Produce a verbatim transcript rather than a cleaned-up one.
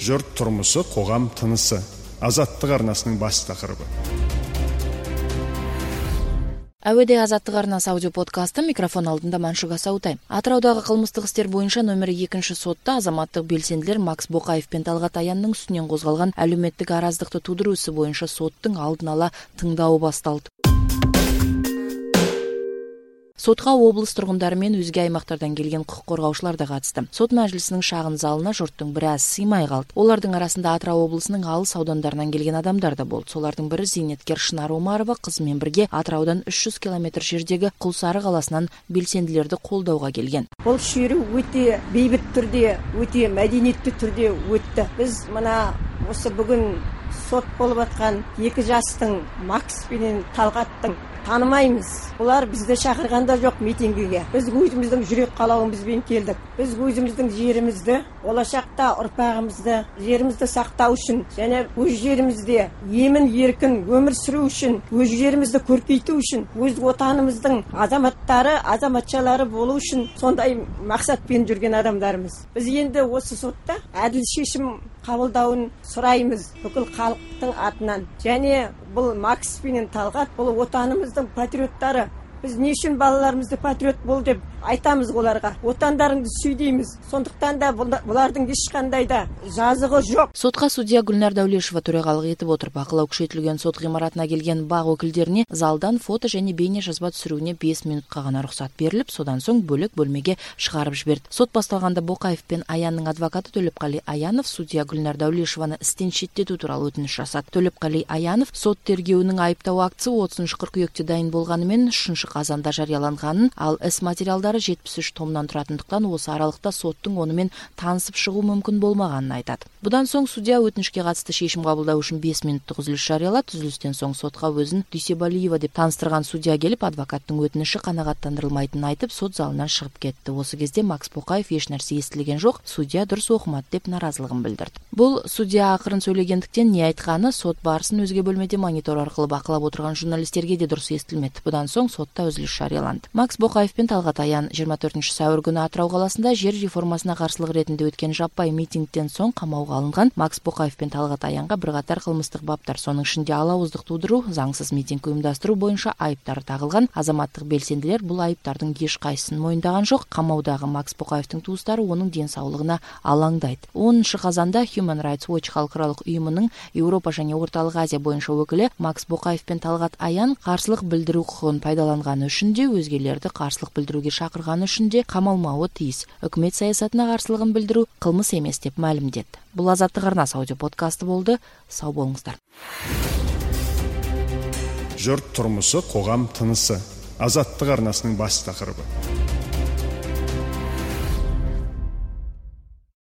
Жұрт тұрмысы, қоғам тынысы. Азаттық арнасының бас тақырыбы. Әуеде Азаттық арнасы аудио подкасты, микрофон алдында Маншуга Саутай. Атыраудағы қылмыстық істер бойынша номер екінші сотта азаматтық белсенділер Макс Боқаев пен Талғат Аянның үстінен қозғалған әлеуметтік араздықты тудыру ісі бойынша соттың алдын ала тыңдауы басталды. Сотқа облыс тұрғындары мен өзге аймақтардан келген құқық қорғаушылар да қатысты. Сот мәжілісінің шағын залына жұрттың біраз сыймай қалды. Олардың арасында Атырау облысының алыс аудандарынан келген адамдар да болды. Солардың бірі зейнеткер Шынар Омарова қызымен бірге Атыраудан үш жүз километр жердегі Құлсары қаласынан белсенділерді қолдауға келген. Бұл шеру өте бейбіт түрде, өте мәдениетті түрде өтті. Біз мына осы бүгін сот болып атқан екі жастың Макс пен Талғаттың танымаймыз. Олар бізді шақырғанда жоқ митингіге. Біз өзіміздің жүрек қалауымызбен келдік. Біз өзіміздің жерімізді, болашақта ұрпағымызды, жерімізді сақтау үшін және өз жерімізде емін еркін өмір сүру үшін, өз жерімізді көркейту үшін, өз отанымыздың азаматтары, азаматшалары болу үшін сондай мақсатпен жүрген адамдармыз. Біз енді осы сотта әділ шешім қабылдауын сұраймыз бүкіл халықтың атынан. Және бұл Макс пен Талғат бұл отанымыздың патриоттары. Біз не үшін балаларымызды патриот бол деп айтамыз оларға. Отандарыңды сүй дейміз. Сондықтан да бұлардың ешқандай да жазығы жоқ. Сотқа судья Гүлнар Даулешова төрағалық етіп отыр. Бақылау күшейтілген сот ғимаратына келген бақ өкілдеріне залдан фото және бейне жазба түсіруіне бес минутқа ғана рұқсат беріліп, содан соң бөлек бөлмеге шығарып жіберді. Сот басталғанда Боқаев пен Аянның адвокаты Төлепқали Аянов судья Гүлнар Даулешованы істен шеттету туралы өтініш жасады. Төлепқали Аянов сот тергеуінің айыптау актісі отызыншы қыркүйекте дайын болғанымен үшінші қазанда жарияланғанын, ал іс материалдары жетпіс үш томнан тұратындықтан осы аралықта соттың онымен танысып шығу мүмкін болмағанын айтады. Бұдан соң судья өтінішке қатысты шешім қабылдау үшін бес минуттық үзіліс жариялады. Үзілістен соң сотқа өзін Дүйсебалиева деп таныстырған судья келіп, адвокаттың өтініші қанағаттандырылмайтынын айтып, сот залынан шығып кетті. Осы кезде Макс Боқаев ешнәрсе естілген жоқ, судья дұрыс оқымады деп наразылығын білдірді. Бұл судья ақырын сөйлегендіктен не айтқаны сот барысын өзге бөлмеде монитор арқылы бақылап отырған журналистерге де дұрыс естілмеді. Бұдан соң сотта үзіліс жарияланды. Макс Боқаев пен Талғат Аян жиырма төртінші сәуір күні Атырау қаласында жер реформасына қарсылық ретінде өткен жаппай митингтен соң қамауға алынған. Макс Боқаев пен Талғат Аянға бірқатар қылмыстық баптар, соның ішінде алауыздық тудыру, заңсыз митинг ұйымдастыру бойынша айыптар тағылған. Азаматтық белсенділер бұл айыптардың ешқайсысын мойындаған жоқ. Қамаудағы Макс Боқаевтың туыстары оның денсаулығына алаңдайды. оныншы қазанда Human Rights Watch халықаралық ұйымының Еуропа және Орталық Азия бойынша өкілі Макс Боқаев пен Талғат Аян қарсылық білдіру құқығын пайдаланғаны үшін де, өзгелерді қарсылық білдіруге шақырғаны үшін де қамалмауы тиіс. Үкімет саясатына қарсылығын білдіру қылмыс емес деп мәлімдеді. Бұл Азаттық арнасы аудио подкасты болды. Сау болыңыздар. Жұрт тұрмысы, қоғам тынысы. Азаттық арнасының бас тақырыбы.